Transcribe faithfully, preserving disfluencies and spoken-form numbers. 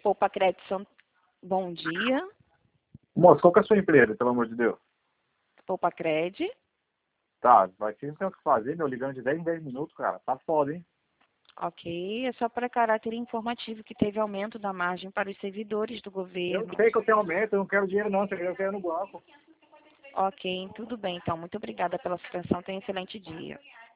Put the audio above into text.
Poupa Crédito, São... bom dia. Moço, qual que é a sua empresa, pelo amor de Deus? Poupa Crédito. Tá, vai ter o que fazer, meu, ligando de dez em dez minutos, cara. Tá foda, hein? Ok, é só para caráter informativo que teve aumento da margem para os servidores do Eu governo. sei que eu tenho aumento, eu não quero dinheiro não, eu quero no banco. Ok, tudo bem, então. Muito obrigada pela sua atenção. Tenha um excelente dia.